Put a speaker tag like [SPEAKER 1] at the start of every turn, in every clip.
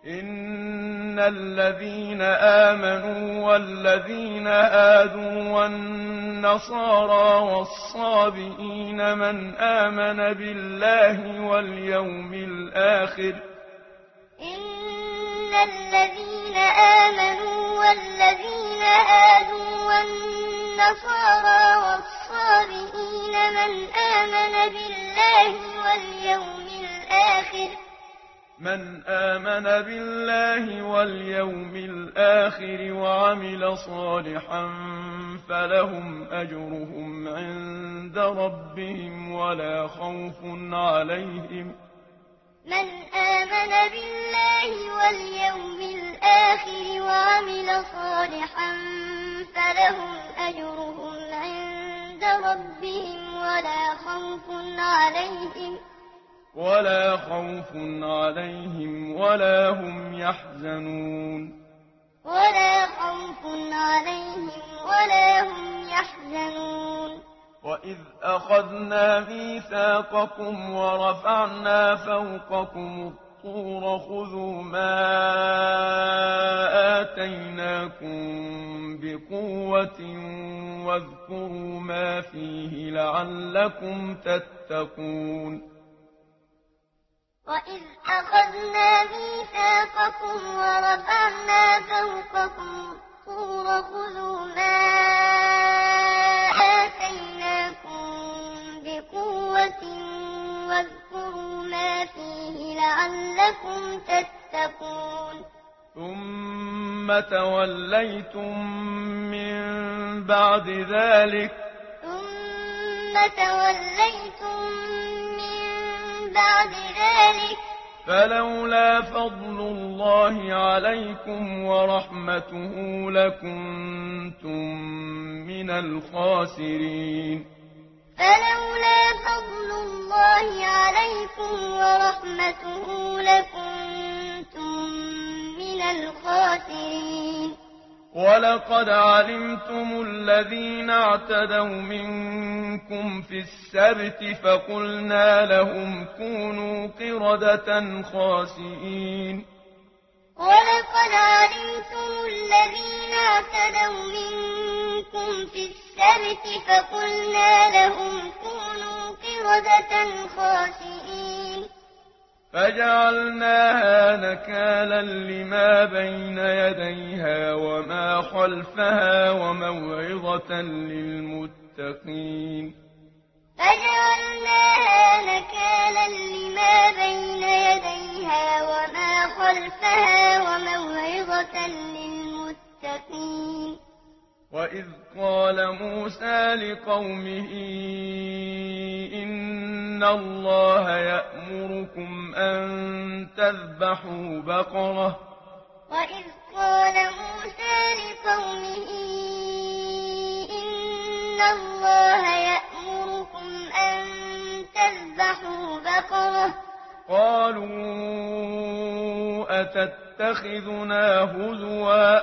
[SPEAKER 1] إن الذين آمنوا والذين هادوا والنصارى والصابئين من آمن بالله واليوم الآخر
[SPEAKER 2] إن الذين آمنوا والذين هادوا والنصارى والصابئين من آمن بالله واليوم الآخر
[SPEAKER 1] وعمل صالحا فلهم أجرهم عند ربهم ولا خوف عليهم
[SPEAKER 2] من آمن بالله واليوم الآخر وعمل صالحا فلهم أجرهم عند ربهم ولا خوف عليهم ولا هم يحزنون وإذ أخذنا ميثاقكم ورفعنا فوقكم الطور خذوا ما آتيناكم بقوة واذكروا ما فيه لعلكم تتقون وإذ أخذنا ميثاقكم ورفعنا فوقكم الطور خذوا ما آتيناكم بقوة واذكروا ما فيه لعلكم تتقون
[SPEAKER 1] ثم توليتم من بعد ذلك فلولا فضل الله عليكم ورحمته لكنتم من الخاسرين ولقد علمتم الذين اعتدوا منكم في السبت فقلنا لهم كونوا قردة خاسئين
[SPEAKER 2] ولقد علمتم الذين اعتدوا منكم في السبت فقلنا لهم كونوا قردة خاسئين
[SPEAKER 1] فجعلناها نكالا لما بين يديها وما خلفها وموعظة للمتقين وإذ قال موسى لقومه إن الله يأمركم أن تذبحوا بقرة قالوا أتتخذنا هزوا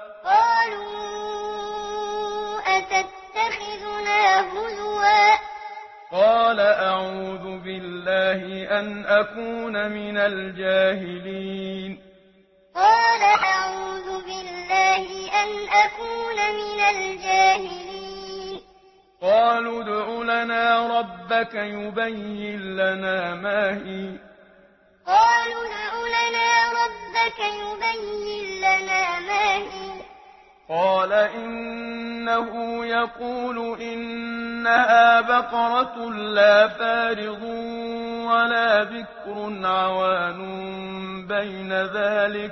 [SPEAKER 1] قال أعوذ بالله أن أكون من الجاهلين قالوا ادع لنا ربك يبين لنا ما هي قال إنه يقول إنها بقرة لا فارض ولا بكر عوان بين ذلك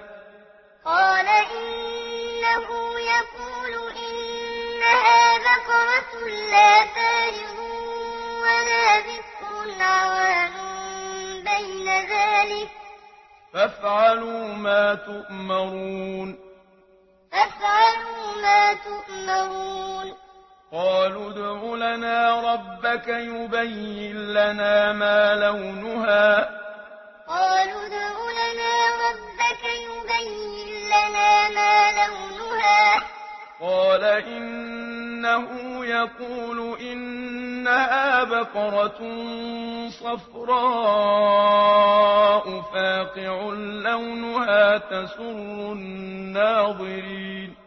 [SPEAKER 1] فافعلوا ما تؤمرون قالوا ادع لنا ربك يبين لنا ما لونها قال إنه يقول إنها بقرة صفراء فاقع لونها تسر الناظرين